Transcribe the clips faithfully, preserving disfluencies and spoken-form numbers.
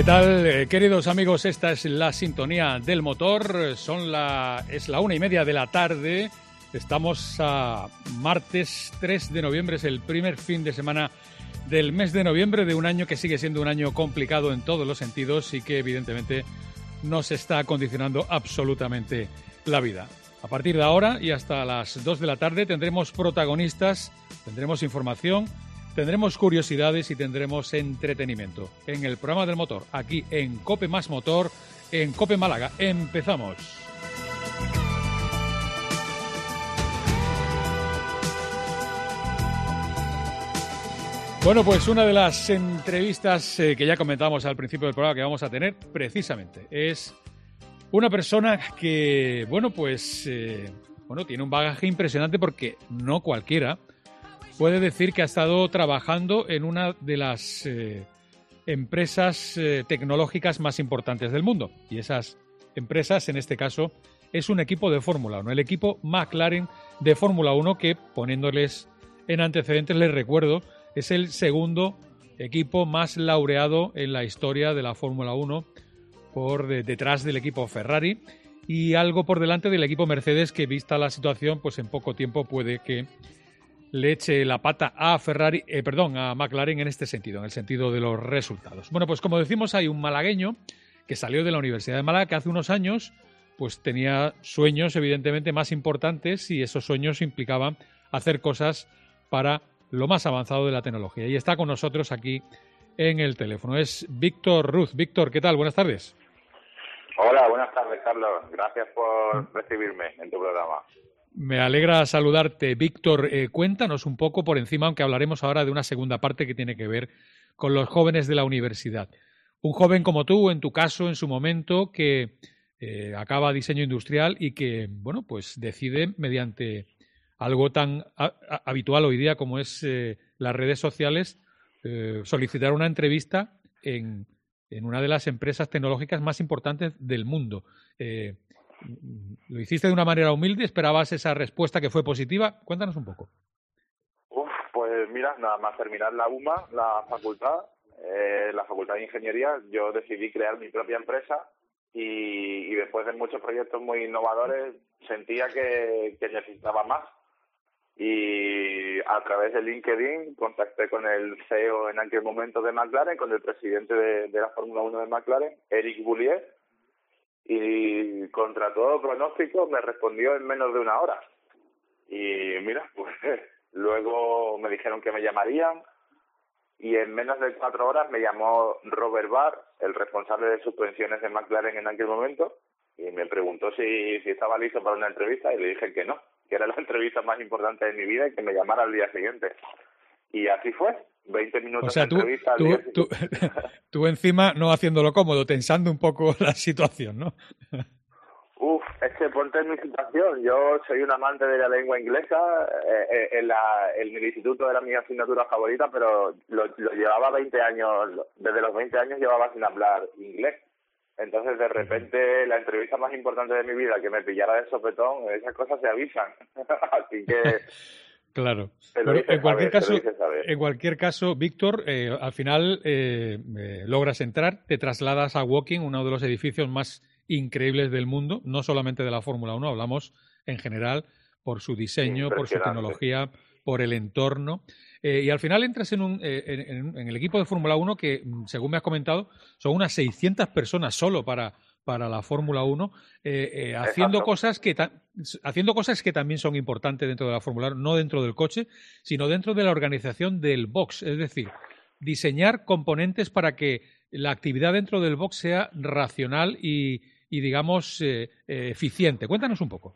¿Qué tal, eh, queridos amigos? Esta es la sintonía del motor. Son la, es la una y media de la tarde. Estamos a martes tres de noviembre. Es el primer fin de semana del mes de noviembre de un año que sigue siendo un año complicado en todos los sentidos y que evidentemente nos está condicionando absolutamente la vida. A partir de ahora y hasta las dos de la tarde tendremos protagonistas, tendremos información, tendremos curiosidades y tendremos entretenimiento en el programa del motor, aquí en COPE Más Motor, en COPE Málaga. Empezamos. Bueno, pues una de las entrevistas eh, que ya comentamos al principio del programa que vamos a tener, precisamente, es una persona que, bueno, pues, eh, bueno, tiene un bagaje impresionante porque no cualquiera puede decir que ha estado trabajando en una de las eh, empresas eh, tecnológicas más importantes del mundo. Y esas empresas, en este caso, es un equipo de Fórmula uno, el equipo McLaren de Fórmula uno, que, poniéndoles en antecedentes, les recuerdo, es el segundo equipo más laureado en la historia de la Fórmula uno, por de, detrás del equipo Ferrari y algo por delante del equipo Mercedes, que, vista la situación, pues en poco tiempo puede que le eche la pata a Ferrari, eh, perdón, a McLaren en este sentido, en el sentido de los resultados. Bueno, pues como decimos, hay un malagueño que salió de la Universidad de Málaga, que hace unos años pues tenía sueños evidentemente más importantes, y esos sueños implicaban hacer cosas para lo más avanzado de la tecnología. Y está con nosotros aquí en el teléfono. Es Víctor Ruz. Víctor, ¿qué tal? Buenas tardes. Hola, buenas tardes, Carlos. Gracias por recibirme en tu programa. Me alegra saludarte, Víctor. Eh, cuéntanos un poco por encima, aunque hablaremos ahora de una segunda parte que tiene que ver con los jóvenes de la universidad. Un joven como tú, en tu caso, en su momento, que eh, acaba diseño industrial y que, bueno, pues decide, mediante algo tan a, a, habitual hoy día como es eh, las redes sociales, eh, solicitar una entrevista en, en una de las empresas tecnológicas más importantes del mundo. Eh, Lo hiciste de una manera humilde, ¿esperabas esa respuesta que fue positiva? Cuéntanos un poco. Uf, pues mira, nada más terminar la U M A, la facultad, eh, la Facultad de Ingeniería, yo decidí crear mi propia empresa y, y después de muchos proyectos muy innovadores sentía que, que necesitaba más. Y a través de LinkedIn contacté con el C E O en aquel momento de McLaren, con el presidente de, de la Fórmula uno de McLaren, Eric Boulier, y contra todo pronóstico me respondió en menos de una hora. Y mira, pues luego me dijeron que me llamarían, y en menos de cuatro horas me llamó Robert Barr, el responsable de suspensiones de McLaren en aquel momento, y me preguntó si, si estaba listo para una entrevista, y le dije que no, que era la entrevista más importante de mi vida y que me llamara al día siguiente. Y así fue. veinte minutos o sea, de tú, entrevista al tú, día tú, siguiente. tú encima no haciéndolo cómodo, tensando un poco la situación, ¿no? Uf, es que ponte en mi situación. Yo soy un amante de la lengua inglesa. Eh, eh, en, la, en el instituto era mi asignatura favorita, pero lo, lo llevaba veinte años, desde los veinte años llevaba sin hablar inglés. Entonces, de repente, la entrevista más importante de mi vida, que me pillara de sopetón, esas cosas se avisan. Así que... Claro. Te lo Bueno, hice en cualquier saber, te caso, lo hice saber. en cualquier caso, Víctor, eh, al final eh, eh, logras entrar, te trasladas a Woking, uno de los edificios más increíbles del mundo, no solamente de la Fórmula uno, hablamos en general por su diseño, por su tecnología, por el entorno. Eh, y al final entras en, un, eh, en, en el equipo de Fórmula uno que, según me has comentado, son unas seiscientas personas solo para, para la Fórmula uno, eh, eh, haciendo cosas que ta- haciendo cosas que también son importantes dentro de la Fórmula uno, no dentro del coche, sino dentro de la organización del box, es decir, diseñar componentes para que la actividad dentro del box sea racional y, y digamos, eh, eh, eficiente. Cuéntanos un poco.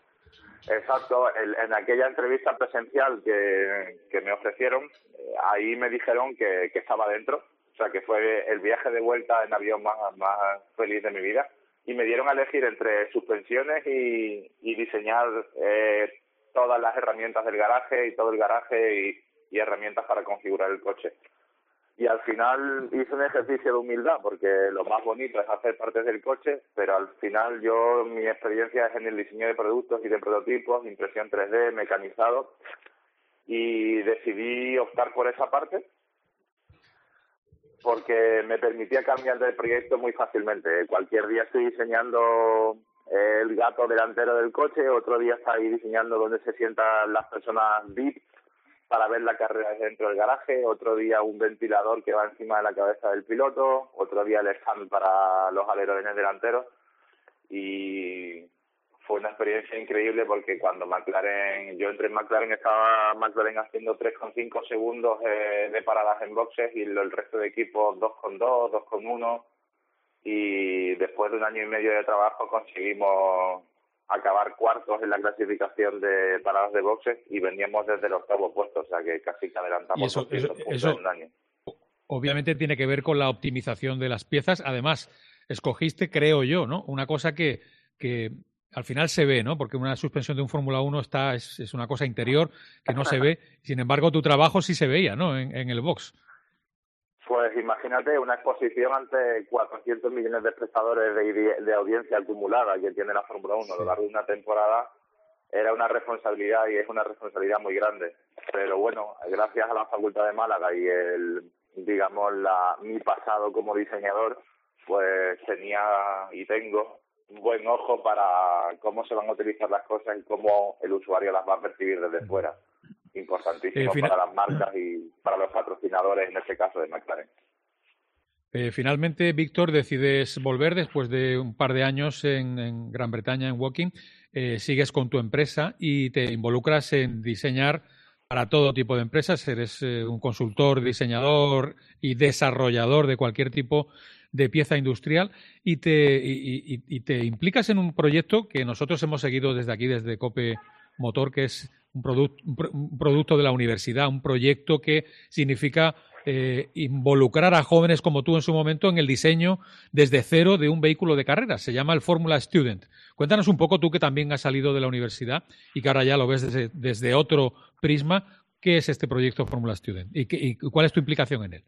Exacto, el, en aquella entrevista presencial que, que me ofrecieron, eh, ahí me dijeron que, que estaba dentro, o sea que fue el viaje de vuelta en avión más, más feliz de mi vida, y me dieron a elegir entre suspensiones y, y diseñar eh, todas las herramientas del garaje y todo el garaje y, y herramientas para configurar el coche. Y al final hice un ejercicio de humildad, porque lo más bonito es hacer partes del coche, pero al final yo, mi experiencia es en el diseño de productos y de prototipos, impresión tres D, mecanizado, y decidí optar por esa parte. porque me permitía cambiar de proyecto muy fácilmente. Cualquier día estoy diseñando el gato delantero del coche, otro día estoy diseñando dónde se sientan las personas V I P para ver la carrera dentro del garaje, otro día un ventilador que va encima de la cabeza del piloto, otro día el stand para los alerones delanteros, y fue una experiencia increíble porque cuando McLaren, yo entré en McLaren, estaba McLaren haciendo tres coma cinco segundos eh, de paradas en boxes y el resto de equipos dos coma dos, dos coma uno, y después de un año y medio de trabajo conseguimos acabar cuartos en la clasificación de paradas de boxes y veníamos desde el octavo puesto, o sea que casi que adelantamos eso, doscientos eso, puntos eso, en un año. Obviamente tiene que ver con la optimización de las piezas. Además, escogiste, creo yo, ¿no? Una cosa que, que al final se ve, ¿no? Porque una suspensión de un Fórmula uno está, es, es una cosa interior que no se ve. Sin embargo, tu trabajo sí se veía, ¿no? En, en el box. Pues imagínate una exposición ante cuatrocientos millones de espectadores de, de audiencia acumulada que tiene la Fórmula uno. Sí. A lo largo de una temporada era una responsabilidad y es una responsabilidad muy grande. Pero bueno, gracias a la Facultad de Málaga y el, digamos, la, mi pasado como diseñador, pues tenía y tengo un buen ojo para cómo se van a utilizar las cosas y cómo el usuario las va a percibir desde fuera. Importantísimo eh, final... para las marcas y para los patrocinadores, en este caso de McLaren. Eh, finalmente, Víctor, decides volver después de un par de años en, en Gran Bretaña, en Woking. Eh, sigues con tu empresa y te involucras en diseñar para todo tipo de empresas. Eres eh, un consultor, diseñador y desarrollador de cualquier tipo de pieza industrial y te, y, y, y te implicas en un proyecto que nosotros hemos seguido desde aquí, desde COPE Motor, que es un, product, un, pro, un producto de la universidad, un proyecto que significa eh, involucrar a jóvenes como tú en su momento en el diseño desde cero de un vehículo de carreras. Se llama el Fórmula Student. Cuéntanos un poco, tú que también has salido de la universidad y que ahora ya lo ves desde, desde otro prisma, ¿qué es este proyecto Fórmula Student y, qué, y cuál es tu implicación en él?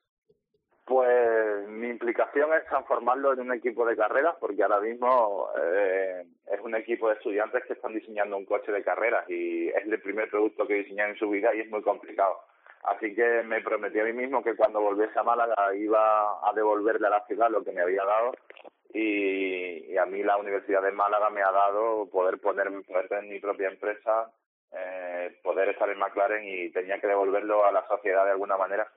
Pues mi implicación es transformarlo en un equipo de carreras, porque ahora mismo eh, es un equipo de estudiantes que están diseñando un coche de carreras y es el primer producto que diseñan en su vida y es muy complicado. Así que me prometí a mí mismo que cuando volviese a Málaga iba a devolverle a la ciudad lo que me había dado y, y a mí la Universidad de Málaga me ha dado poder poner poder tener mi propia empresa, eh, poder estar en McLaren y tenía que devolverlo a la sociedad de alguna manera.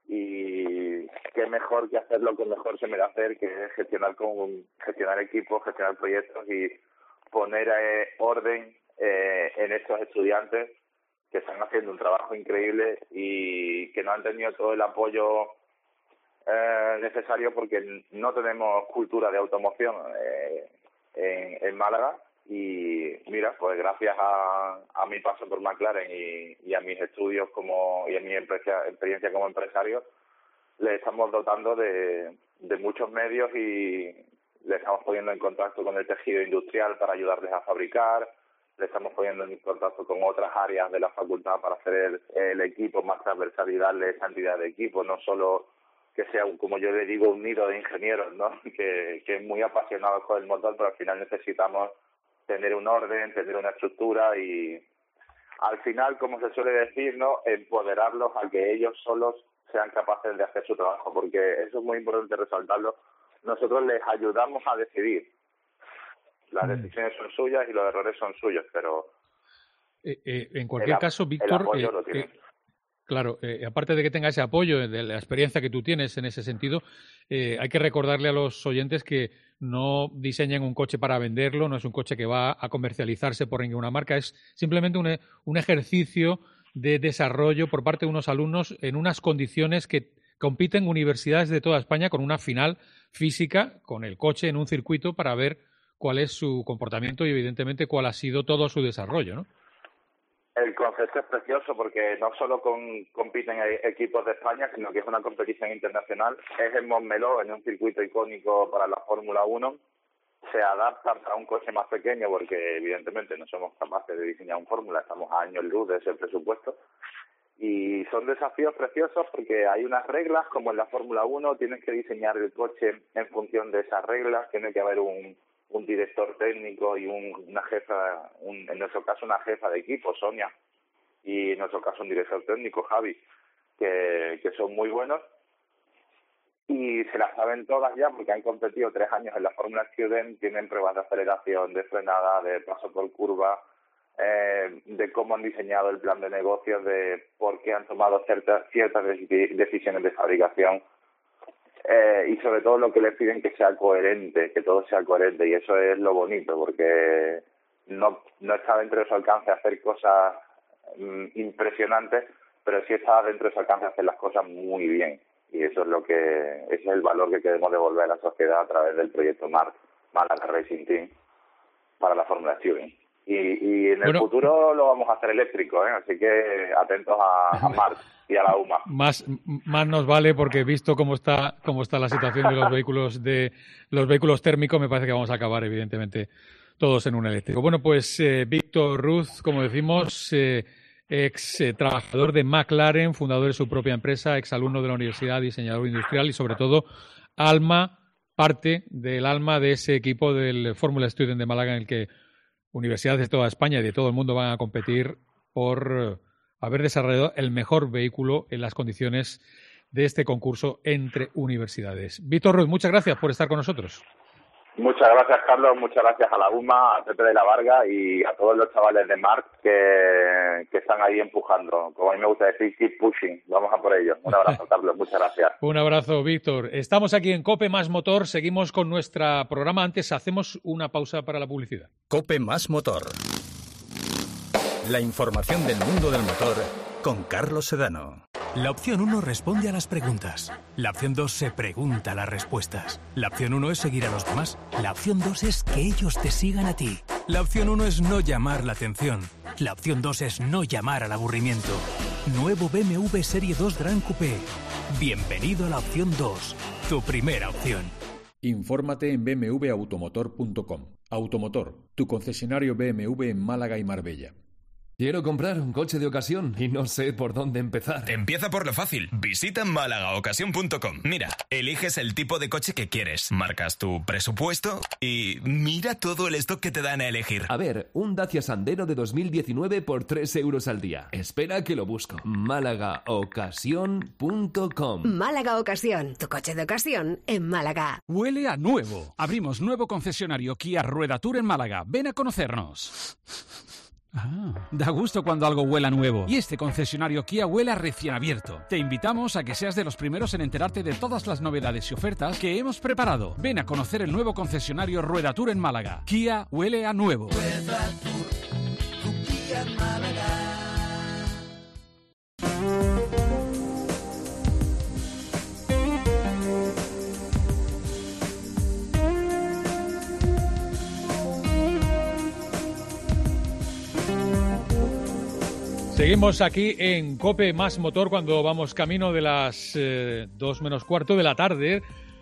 Y qué mejor que hacer lo que mejor se me da hacer, que es gestionar con gestionar equipos, gestionar proyectos y poner eh, orden eh, en estos estudiantes que están haciendo un trabajo increíble y que no han tenido todo el apoyo eh, necesario porque no tenemos cultura de automoción eh, en, en Málaga. Y mira, pues gracias a, a mi paso por McLaren y, y a mis estudios como y a mi empresa, experiencia como empresario, le estamos dotando de, de muchos medios y le estamos poniendo en contacto con el tejido industrial para ayudarles a fabricar, le estamos poniendo en contacto con otras áreas de la facultad para hacer el, el equipo más transversal y darle esa entidad de equipo, no solo que sea, como yo le digo, un nido de ingenieros, ¿no? que, que es muy apasionados con el motor, pero al final necesitamos tener un orden, tener una estructura y al final, como se suele decir, ¿no?, empoderarlos a que ellos solos sean capaces de hacer su trabajo, porque eso es muy importante resaltarlo. Nosotros les ayudamos a decidir. Las decisiones son suyas y los errores son suyos, pero eh, eh, en cualquier caso, Víctor, el apoyo eh, lo tienen. Eh... Claro, eh, aparte de que tenga ese apoyo, de la experiencia que tú tienes en ese sentido, eh, hay que recordarle a los oyentes que no diseñan un coche para venderlo, no es un coche que va a comercializarse por ninguna marca, es simplemente un, un ejercicio de desarrollo por parte de unos alumnos en unas condiciones que compiten universidades de toda España con una final física, con el coche en un circuito para ver cuál es su comportamiento y evidentemente cuál ha sido todo su desarrollo, ¿no? El concepto es precioso porque no solo con, compiten equipos de España, sino que es una competición internacional. Es en Montmeló, en un circuito icónico para la Fórmula uno. Se adapta para un coche más pequeño porque evidentemente no somos capaces de diseñar un Fórmula, estamos a años luz de ese presupuesto. Y son desafíos preciosos porque hay unas reglas, como en la Fórmula uno, tienes que diseñar el coche en función de esas reglas, tiene que haber un... un director técnico y un, una jefa, un, en nuestro caso una jefa de equipo, Sonia, y en nuestro caso un director técnico, Javi, que, que son muy buenos y se las saben todas ya porque han competido tres años en la Fórmula Student, tienen pruebas de aceleración, de frenada, de paso por curva, eh, de cómo han diseñado el plan de negocios, de por qué han tomado ciertas, ciertas decisiones de fabricación. Eh, y sobre todo lo que les piden que sea coherente, que todo sea coherente, y eso es lo bonito, porque no no está dentro de su alcance hacer cosas mm, impresionantes, pero sí está dentro de su alcance hacer las cosas muy bien, y eso es lo que ese es el valor que queremos devolver a la sociedad a través del proyecto MARC, Málaga Racing Team, para la Fórmula Student. Y, y en el bueno, futuro lo vamos a hacer eléctrico, ¿eh? Así que atentos a, a Marc y a la U M A. Más, más nos vale, porque visto cómo está cómo está la situación de los vehículos de los vehículos térmicos, me parece que vamos a acabar evidentemente todos en un eléctrico. Bueno, pues eh, Víctor Ruz, como decimos, eh, ex eh, trabajador de McLaren, fundador de su propia empresa, ex alumno de la universidad, diseñador industrial y sobre todo alma, parte del alma de ese equipo del Fórmula Student de Málaga en el que universidades de toda España y de todo el mundo van a competir por haber desarrollado el mejor vehículo en las condiciones de este concurso entre universidades. Víctor Ruz, muchas gracias por estar con nosotros. Muchas gracias, Carlos. Muchas gracias a la U M A, a Pepe de la Varga y a todos los chavales de Marc que, que están ahí empujando. Como a mí me gusta decir, keep pushing. Vamos a por ello. Un abrazo, Carlos. Muchas gracias. Un abrazo, Víctor. Estamos aquí en COPE Más Motor. Seguimos con nuestro programa. Antes hacemos una pausa para la publicidad. COPE Más Motor. La información del mundo del motor con Carlos Sedano. La opción uno responde a las preguntas. La opción dos se pregunta las respuestas. La opción uno es seguir a los demás. La opción dos es que ellos te sigan a ti. La opción uno es no llamar la atención. La opción dos es no llamar al aburrimiento. Nuevo B M W Serie dos Gran Coupé. Bienvenido a la opción dos, tu primera opción. Infórmate en b m w automotor punto com. Automotor, tu concesionario B M W en Málaga y Marbella. Quiero comprar un coche de ocasión y no sé por dónde empezar. Empieza por lo fácil. Visita málaga ocasión punto com. Mira, eliges el tipo de coche que quieres, marcas tu presupuesto y mira todo el stock que te dan a elegir. A ver, un Dacia Sandero de dos mil diecinueve por tres euros al día. Espera que lo busco. málaga ocasión punto com. Málaga Ocasión, tu coche de ocasión en Málaga. Huele a nuevo. Abrimos nuevo concesionario Kia Rueda Tour en Málaga. Ven a conocernos. Ah, da gusto cuando algo huela nuevo. Y este concesionario Kia huele a recién abierto. Te invitamos a que seas de los primeros en enterarte de todas las novedades y ofertas que hemos preparado. Ven a conocer el nuevo concesionario Rueda Tour en Málaga. Kia huele a nuevo. Rueda Tour, tu Kia en Málaga. Seguimos aquí en COPE Más Motor cuando vamos camino de las eh, dos menos cuarto de la tarde.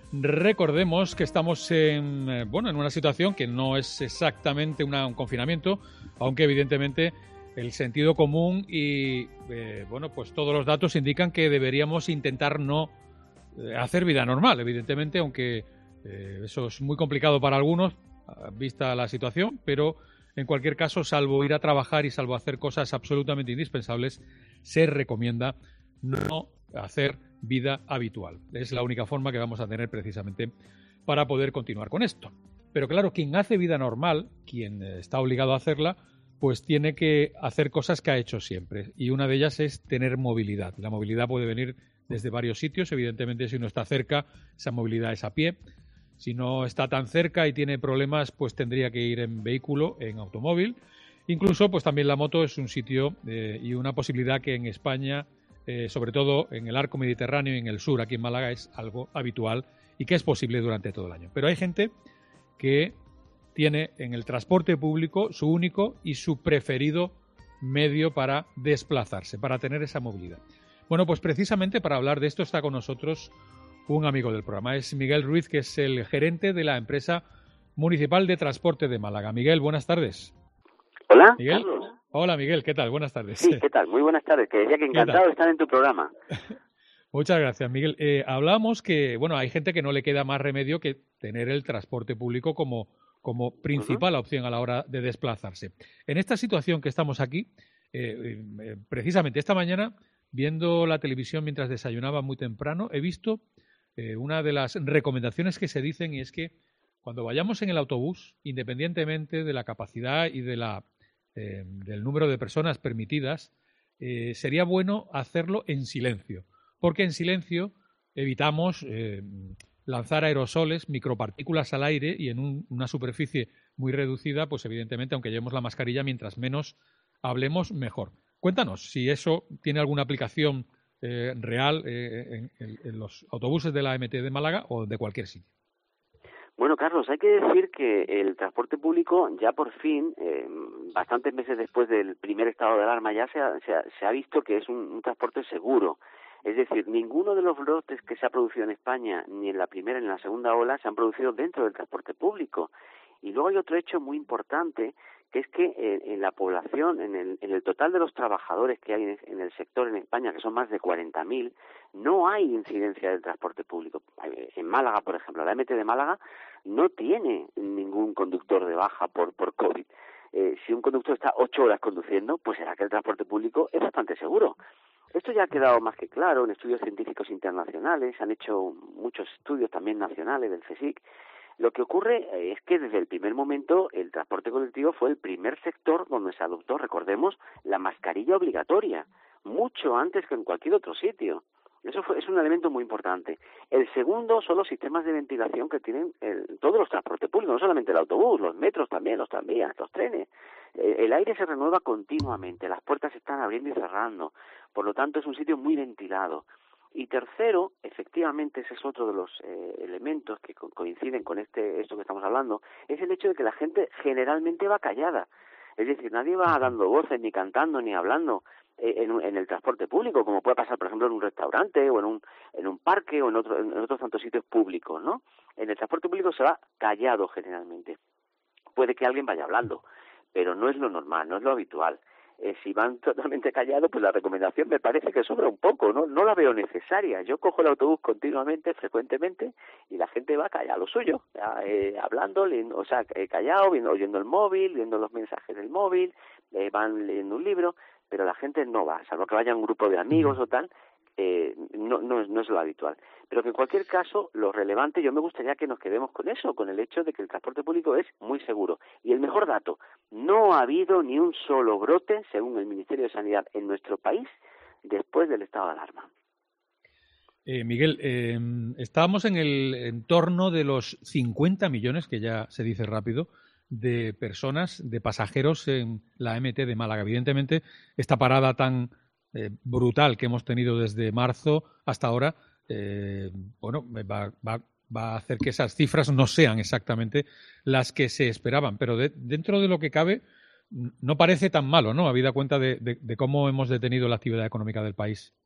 Recordemos que estamos en, eh, bueno, en una situación que no es exactamente una, un confinamiento, aunque evidentemente el sentido común y eh, bueno, pues todos los datos indican que deberíamos intentar no eh, hacer vida normal, evidentemente, aunque eh, eso es muy complicado para algunos, vista la situación, pero en cualquier caso, salvo ir a trabajar y salvo hacer cosas absolutamente indispensables, se recomienda no hacer vida habitual. Es la única forma que vamos a tener precisamente para poder continuar con esto. Pero claro, quien hace vida normal, quien está obligado a hacerla, pues tiene que hacer cosas que ha hecho siempre. Y una de ellas es tener movilidad. La movilidad puede venir desde varios sitios. Evidentemente, si uno está cerca, esa movilidad es a pie. Si no está tan cerca y tiene problemas, pues tendría que ir en vehículo, en automóvil. Incluso, pues también la moto es un sitio eh, y una posibilidad que en España, eh, sobre todo en el arco mediterráneo y en el sur, aquí en Málaga, es algo habitual y que es posible durante todo el año. Pero hay gente que tiene en el transporte público su único y su preferido medio para desplazarse, para tener esa movilidad. Bueno, pues precisamente para hablar de esto está con nosotros un amigo del programa. Es Miguel Ruiz, que es el gerente de la empresa municipal de transporte de Málaga. Miguel, buenas tardes. Hola, Miguel. Carlos. Hola, Miguel, ¿qué tal? Buenas tardes. Sí, ¿qué tal? Muy buenas tardes, que decía que encantado de estar en tu programa. Muchas gracias, Miguel. Eh, hablamos que, bueno, hay gente que no le queda más remedio que tener el transporte público como, como principal uh-huh. opción a la hora de desplazarse. En esta situación que estamos aquí, eh, eh, precisamente esta mañana, viendo la televisión mientras desayunaba muy temprano, he visto eh, una de las recomendaciones que se dicen es que cuando vayamos en el autobús, independientemente de la capacidad y de la, eh, del número de personas permitidas, eh, sería bueno hacerlo en silencio, porque en silencio evitamos eh, lanzar aerosoles, micropartículas al aire y en un, una superficie muy reducida, pues evidentemente, aunque llevemos la mascarilla, mientras menos hablemos, mejor. Cuéntanos si eso tiene alguna aplicación eh, real eh, en, en los autobuses de la A M T de Málaga o de cualquier sitio. Bueno, Carlos, hay que decir que el transporte público ya por fin, eh, bastantes meses después del primer estado de alarma, ya se ha, se ha, se ha visto que es un, un transporte seguro. Es decir, ninguno de los brotes que se ha producido en España, ni en la primera ni en la segunda ola, se han producido dentro del transporte público. Y luego hay otro hecho muy importante, que es que en, en la población, en el, en el total de los trabajadores que hay en, en el sector en España, que son más de cuarenta mil, no hay incidencia del transporte público. En Málaga, por ejemplo, la A M T de Málaga no tiene ningún conductor de baja por, por COVID. Eh, si un conductor está ocho horas conduciendo, pues será que el transporte público es bastante seguro. Esto ya ha quedado más que claro en estudios científicos internacionales, se han hecho muchos estudios también nacionales del CSIC. Lo que ocurre es que desde el primer momento el transporte colectivo fue el primer sector donde se adoptó, recordemos, la mascarilla obligatoria, mucho antes que en cualquier otro sitio. Eso fue, es un elemento muy importante. El segundo son los sistemas de ventilación que tienen el, todos los transportes públicos, no solamente el autobús, los metros también, los tranvías, los trenes. Eh, el aire se renueva continuamente, las puertas se están abriendo y cerrando, por lo tanto es un sitio muy ventilado. Y tercero, efectivamente, ese es otro de los eh, elementos que co- coinciden con este esto que estamos hablando, es el hecho de que la gente generalmente va callada. Es decir, nadie va dando voces, ni cantando, ni hablando eh, en, un, en el transporte público, como puede pasar, por ejemplo, en un restaurante o en un, en un parque o en, otro, en otros tantos sitios públicos, ¿no? En el transporte público se va callado generalmente. Puede que alguien vaya hablando, pero no es lo normal, no es lo habitual. Eh, si van totalmente callados, pues la recomendación me parece que sobra un poco, no no la veo necesaria. Yo cojo el autobús continuamente, frecuentemente, y la gente va callada a lo suyo, eh, hablando, leyendo, o sea, eh, callado, viendo, oyendo el móvil, viendo los mensajes del móvil, eh, van leyendo un libro, pero la gente no va, salvo que vaya un grupo de amigos o tal, eh, no, no, es, no es lo habitual. Pero que en cualquier caso, lo relevante, yo me gustaría que nos quedemos con eso, con el hecho de que el transporte público es muy seguro. Y el mejor dato, no ha habido ni un solo brote, según el Ministerio de Sanidad, en nuestro país, después del estado de alarma. Eh, Miguel, eh, estábamos en el entorno de los cincuenta millones, que ya se dice rápido, de personas, de pasajeros en la A M T de Málaga. Evidentemente, esta parada tan eh, brutal que hemos tenido desde marzo hasta ahora, eh, bueno, va, va, va a hacer que esas cifras no sean exactamente las que se esperaban. Pero de, dentro de lo que cabe, no parece tan malo, ¿no? Habida cuenta de, de, de cómo hemos detenido la actividad económica del país.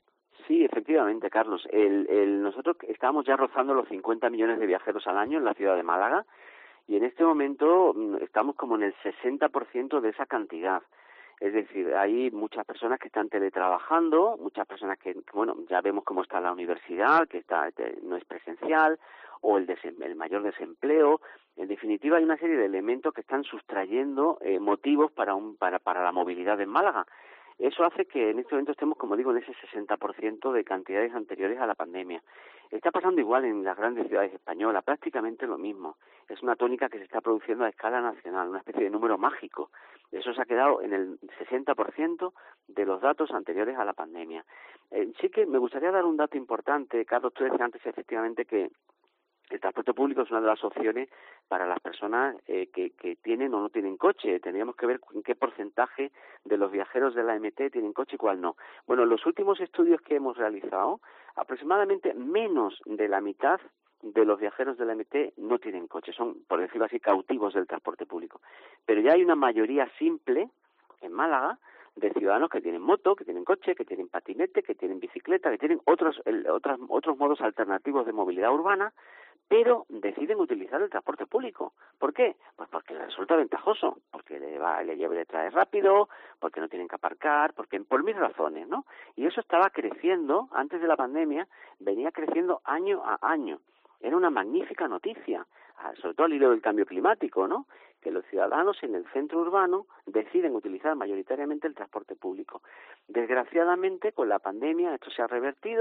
Sí, efectivamente, Carlos. El, el, nosotros estábamos ya rozando los cincuenta millones de viajeros al año en la ciudad de Málaga y en este momento estamos como en el sesenta por ciento de esa cantidad. Es decir, hay muchas personas que están teletrabajando, muchas personas que, bueno, ya vemos cómo está la universidad, que está no es presencial, o el, desem, el mayor desempleo. En definitiva, hay una serie de elementos que están sustrayendo eh, motivos para, un, para, para la movilidad en Málaga. Eso hace que en este momento estemos, como digo, en ese sesenta por ciento de cantidades anteriores a la pandemia. Está pasando igual en las grandes ciudades españolas, prácticamente lo mismo. Es una tónica que se está produciendo a escala nacional, una especie de número mágico. Eso se ha quedado en el sesenta por ciento de los datos anteriores a la pandemia. Eh, sí que me gustaría dar un dato importante. Carlos, tú decías antes efectivamente que el transporte público es una de las opciones para las personas eh, que, que tienen o no tienen coche. Tendríamos que ver en qué porcentaje de los viajeros de la A M T tienen coche y cuál no. Bueno, en los últimos estudios que hemos realizado, aproximadamente menos de la mitad de los viajeros de la A M T no tienen coche. Son, por decirlo así, cautivos del transporte público. Pero ya hay una mayoría simple en Málaga de ciudadanos que tienen moto, que tienen coche, que tienen patinete, que tienen bicicleta, que tienen otros, el, otras, otros modos alternativos de movilidad urbana, pero deciden utilizar el transporte público. ¿Por qué? Pues porque les resulta ventajoso, porque le, va, le lleva y le trae rápido, porque no tienen que aparcar, porque por mil razones, ¿no? Y eso estaba creciendo, antes de la pandemia, venía creciendo año a año. Era una magnífica noticia, sobre todo al hilo del cambio climático, ¿no? Que los ciudadanos en el centro urbano deciden utilizar mayoritariamente el transporte público. Desgraciadamente, con la pandemia esto se ha revertido,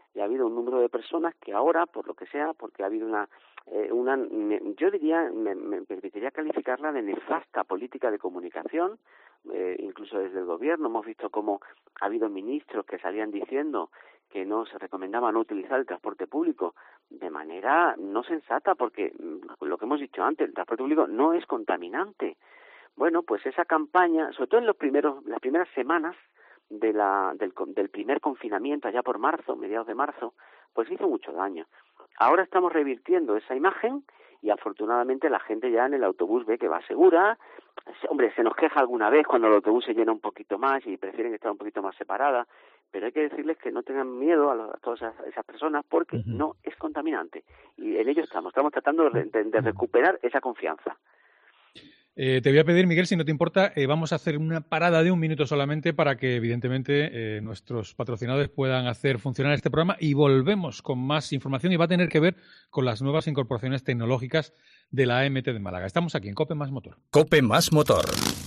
y ha habido un número de personas que ahora, por lo que sea, porque ha habido una, eh, una yo diría, me, me permitiría calificarla de nefasta política de comunicación, eh, incluso desde el gobierno hemos visto cómo ha habido ministros que salían diciendo que no se recomendaba no utilizar el transporte público de manera no sensata, porque lo que hemos dicho antes, el transporte público no es contaminante. Bueno, pues esa campaña, sobre todo en los primeros, las primeras semanas de la, del, del primer confinamiento, allá por marzo, mediados de marzo, pues hizo mucho daño. Ahora estamos revirtiendo esa imagen y afortunadamente la gente ya en el autobús ve que va segura. Hombre, se nos queja alguna vez cuando el autobús se llena un poquito más y prefieren estar un poquito más separada, pero hay que decirles que no tengan miedo a, los, a todas esas, esas personas porque uh-huh. no es contaminante. Y en ello estamos, estamos tratando de, de, de recuperar esa confianza. Eh, te voy a pedir, Miguel, si no te importa, eh, vamos a hacer una parada de un minuto solamente para que, evidentemente, eh, nuestros patrocinadores puedan hacer funcionar este programa y volvemos con más información y va a tener que ver con las nuevas incorporaciones tecnológicas de la A M T de Málaga. Estamos aquí en COPE Más Motor. COPE Más Motor.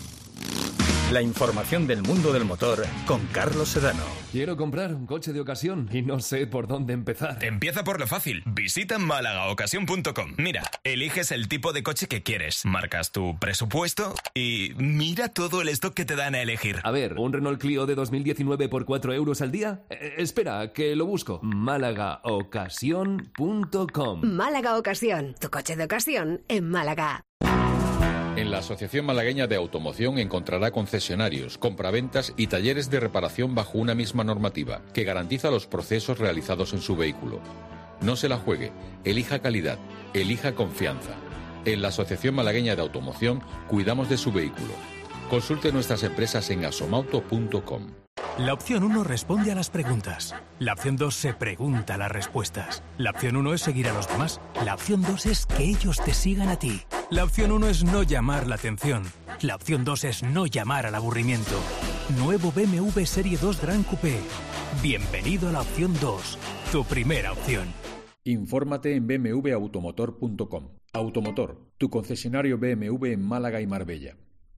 La información del mundo del motor con Carlos Sedano. Quiero comprar un coche de ocasión y no sé por dónde empezar. Empieza por lo fácil. Visita málaga ocasión punto com. Mira, eliges el tipo de coche que quieres, marcas tu presupuesto y mira todo el stock que te dan a elegir. A ver, ¿un Renault Clio de dos mil diecinueve por cuatro euros al día? Eh, espera, que lo busco. málaga ocasión punto com. Málaga Ocasión, tu coche de ocasión en Málaga. En la Asociación Malagueña de Automoción encontrará concesionarios, compraventas y talleres de reparación bajo una misma normativa que garantiza los procesos realizados en su vehículo. No se la juegue, elija calidad, elija confianza. En la Asociación Malagueña de Automoción cuidamos de su vehículo. Consulte nuestras empresas en asomauto punto com. La opción uno responde a las preguntas. La opción dos se pregunta las respuestas. La opción uno es seguir a los demás. La opción dos es que ellos te sigan a ti. La opción uno es no llamar la atención. La opción dos es no llamar al aburrimiento. Nuevo B M W Serie dos Gran Coupé. Bienvenido a la opción dos, tu primera opción. Infórmate en b m w automotor punto com. Automotor, tu concesionario B M W en Málaga y Marbella.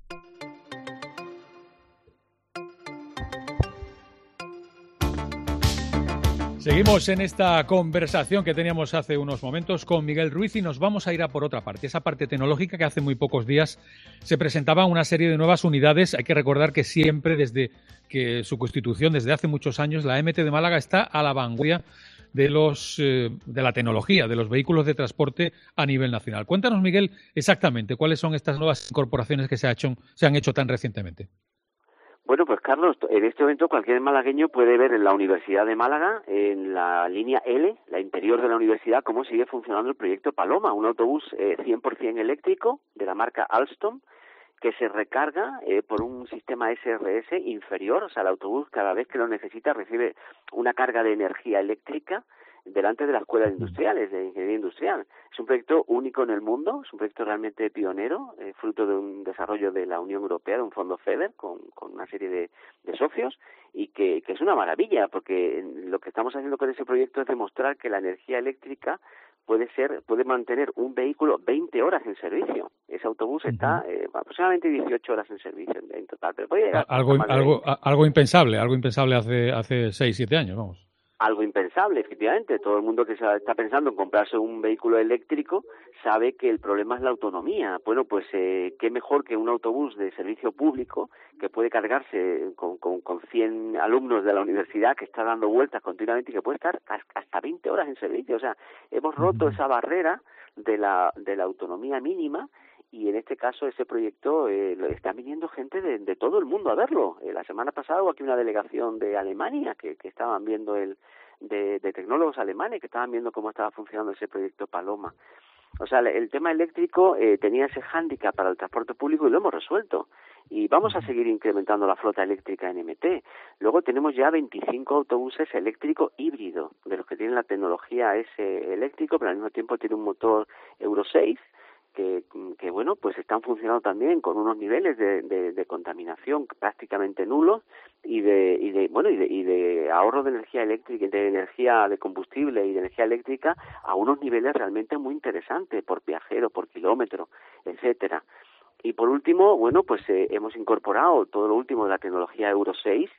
Seguimos en esta conversación que teníamos hace unos momentos con Miguel Ruiz y nos vamos a ir a por otra parte, esa parte tecnológica que hace muy pocos días se presentaban una serie de nuevas unidades. Hay que recordar que siempre desde que su constitución, desde hace muchos años, la A M T de Málaga está a la vanguardia de los eh, de la tecnología, de los vehículos de transporte a nivel nacional. Cuéntanos, Miguel, exactamente cuáles son estas nuevas incorporaciones que se, ha hecho, se han hecho tan recientemente. Bueno, pues Carlos, en este evento cualquier malagueño puede ver en la Universidad de Málaga, en la línea L, la interior de la universidad, cómo sigue funcionando el proyecto Paloma, un autobús eh, cien por ciento eléctrico de la marca Alstom, que se recarga eh, por un sistema S R S inferior, o sea, el autobús cada vez que lo necesita recibe una carga de energía eléctrica delante de las escuelas industriales, de ingeniería industrial. Es un proyecto único en el mundo, es un proyecto realmente pionero, eh, fruto de un desarrollo de la Unión Europea, de un fondo FEDER, con, con una serie de, de socios, y que, que es una maravilla, porque lo que estamos haciendo con ese proyecto es demostrar que la energía eléctrica puede ser, puede mantener un vehículo veinte horas en servicio. Ese autobús está eh, aproximadamente dieciocho horas en servicio en, en total, pero puede llegar algo, algo, algo impensable, algo impensable hace hace seis, siete años, vamos. Algo impensable, efectivamente. Todo el mundo que está pensando en comprarse un vehículo eléctrico sabe que el problema es la autonomía. Bueno, pues eh, qué mejor que un autobús de servicio público que puede cargarse con, con, con cien alumnos de la universidad, que está dando vueltas continuamente y que puede estar hasta veinte horas en servicio. O sea, hemos roto esa barrera de la, de la autonomía mínima. Y en este caso ese proyecto eh, está viniendo gente de, de todo el mundo a verlo. Eh, la semana pasada hubo aquí una delegación de Alemania que, que estaban viendo el de, de tecnólogos alemanes que estaban viendo cómo estaba funcionando ese proyecto Paloma. O sea, el tema eléctrico eh, tenía ese hándicap para el transporte público y lo hemos resuelto. Y vamos a seguir incrementando la flota eléctrica en M T. Luego tenemos ya veinticinco autobuses eléctrico híbrido, de los que tienen la tecnología S eléctrico, pero al mismo tiempo tiene un motor Euro seis. Que, que bueno, pues están funcionando también con unos niveles de, de, de contaminación prácticamente nulos y de y de bueno y de, y de ahorro de energía eléctrica, de energía de combustible y de energía eléctrica a unos niveles realmente muy interesantes por viajero, por kilómetro, etcétera. Y por último, bueno, pues eh, hemos incorporado todo lo último de la tecnología Euro seis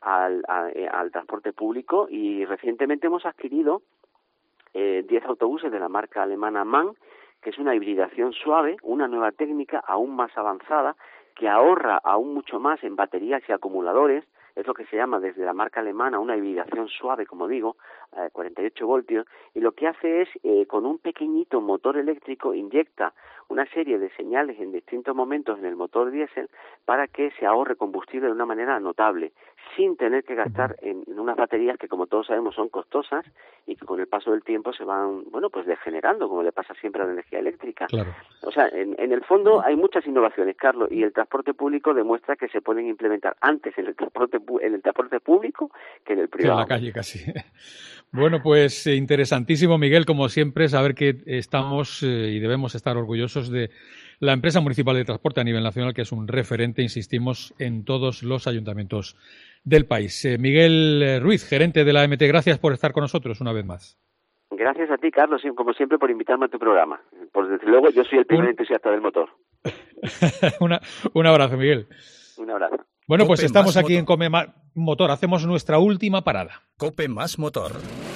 al, a, al transporte público, y recientemente hemos adquirido eh, diez autobuses de la marca alemana MAN, que es una hibridación suave, una nueva técnica aún más avanzada, que ahorra aún mucho más en baterías y acumuladores. Es lo que se llama desde la marca alemana una hibridación suave, como digo, eh, cuarenta y ocho voltios, y lo que hace es, eh, con un pequeñito motor eléctrico, inyecta una serie de señales en distintos momentos en el motor diésel para que se ahorre combustible de una manera notable, sin tener que gastar en, en unas baterías que, como todos sabemos, son costosas y que con el paso del tiempo se van, bueno, pues degenerando, como le pasa siempre a la energía eléctrica. Claro. O sea, en, en el fondo hay muchas innovaciones, Carlos, y el transporte público demuestra que se pueden implementar antes en el transporte en el transporte público que en el privado. En la calle casi. Bueno, pues interesantísimo, Miguel, como siempre, saber que estamos eh, y debemos estar orgullosos de la empresa municipal de transporte a nivel nacional, que es un referente, insistimos, en todos los ayuntamientos del país. Eh, Miguel Ruiz, gerente de la A M T, gracias por estar con nosotros una vez más. Gracias a ti, Carlos, como siempre, por invitarme a tu programa. Por desde luego, yo soy el primer un... entusiasta del motor. Una, un abrazo, Miguel. Un abrazo. Bueno, pues Cope estamos aquí motor. en Cope Más Motor. Hacemos nuestra última parada. Cope Más Motor.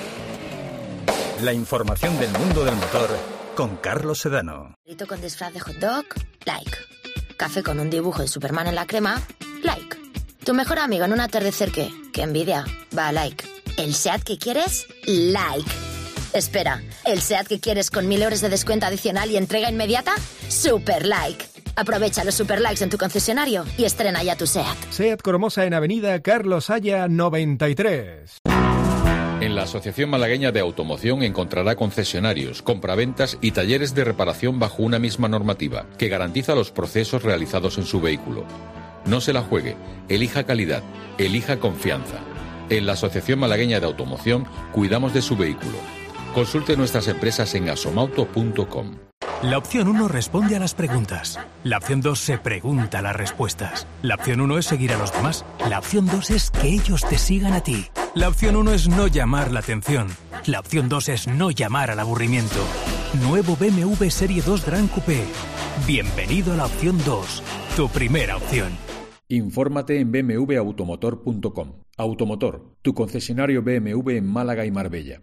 La información del mundo del motor con Carlos Sedano. Burrito con disfraz de hot dog, like. Café con un dibujo de Superman en la crema, like. Tu mejor amigo en un atardecer, ¿qué? ¡Qué envidia! Va, like. ¿El SEAT que quieres? Like. Espera, ¿el SEAT que quieres con mil euros de descuento adicional y entrega inmediata? Super like. Aprovecha los super likes en tu concesionario y estrena ya tu SEAT. SEAT Cromosa en Avenida Carlos Haya noventa y tres. En la Asociación Malagueña de Automoción encontrará concesionarios, compraventas y talleres de reparación bajo una misma normativa, que garantiza los procesos realizados en su vehículo. No se la juegue, elija calidad, elija confianza. En la Asociación Malagueña de Automoción cuidamos de su vehículo. Consulte nuestras empresas en asomauto punto com. La opción uno responde a las preguntas. La opción dos se pregunta las respuestas. La opción uno es seguir a los demás. La opción dos es que ellos te sigan a ti. La opción uno es no llamar la atención. La opción dos es no llamar al aburrimiento. Nuevo B M W Serie dos Gran Coupé. Bienvenido a la opción dos, tu primera opción. Infórmate en b m w automotor punto com. Automotor, tu concesionario B M W en Málaga y Marbella.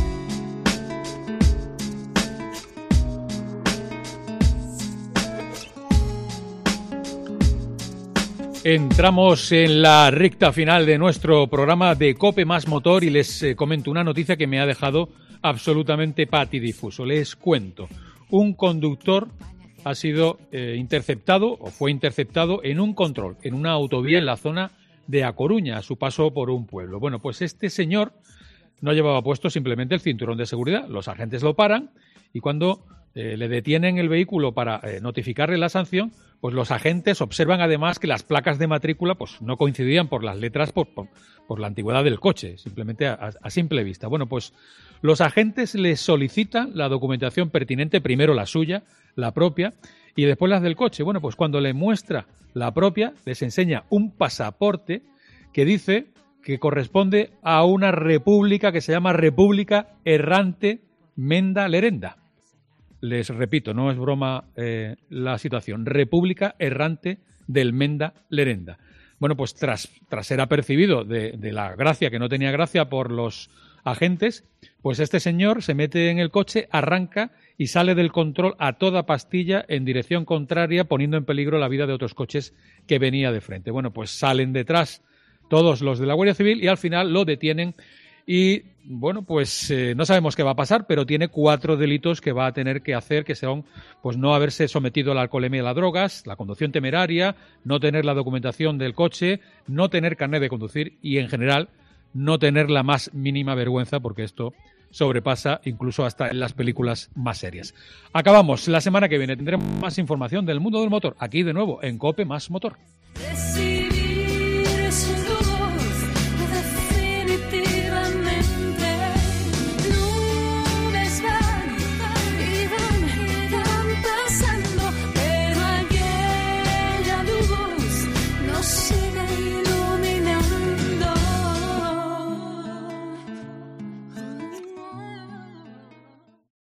Entramos en la recta final de nuestro programa de Cope Más Motor y les eh, comento una noticia que me ha dejado absolutamente patidifuso. Les cuento. Un conductor ha sido eh, interceptado o fue interceptado en un control, en una autovía en la zona de A Coruña, a su paso por un pueblo. Bueno, pues este señor no llevaba puesto simplemente el cinturón de seguridad. Los agentes lo paran y cuando eh, le detienen el vehículo para eh, notificarle la sanción, pues los agentes observan además que las placas de matrícula pues no coincidían por las letras, por, por, por la antigüedad del coche, simplemente a, a simple vista. Bueno, pues los agentes les solicitan la documentación pertinente, primero la suya, la propia, y después las del coche. Bueno, pues cuando le muestra la propia, les enseña un pasaporte que dice que corresponde a una república que se llama República Errante Menda Lerenda. Les repito, no es broma eh, la situación. República Errante del Menda Lerenda. Bueno, pues tras, tras ser apercibido de, de la gracia, que no tenía gracia por los agentes, pues este señor se mete en el coche, arranca y sale del control a toda pastilla en dirección contraria, poniendo en peligro la vida de otros coches que venía de frente. Bueno, pues salen detrás todos los de la Guardia Civil y al final lo detienen. Y, bueno, pues eh, no sabemos qué va a pasar, pero tiene cuatro delitos que va a tener que hacer, que son pues no haberse sometido a la alcoholemia y a las drogas, la conducción temeraria, no tener la documentación del coche, no tener carnet de conducir y, en general, no tener la más mínima vergüenza, porque esto sobrepasa incluso hasta en las películas más serias. Acabamos. La semana que viene tendremos más información del mundo del motor, aquí de nuevo en Cope Más Motor.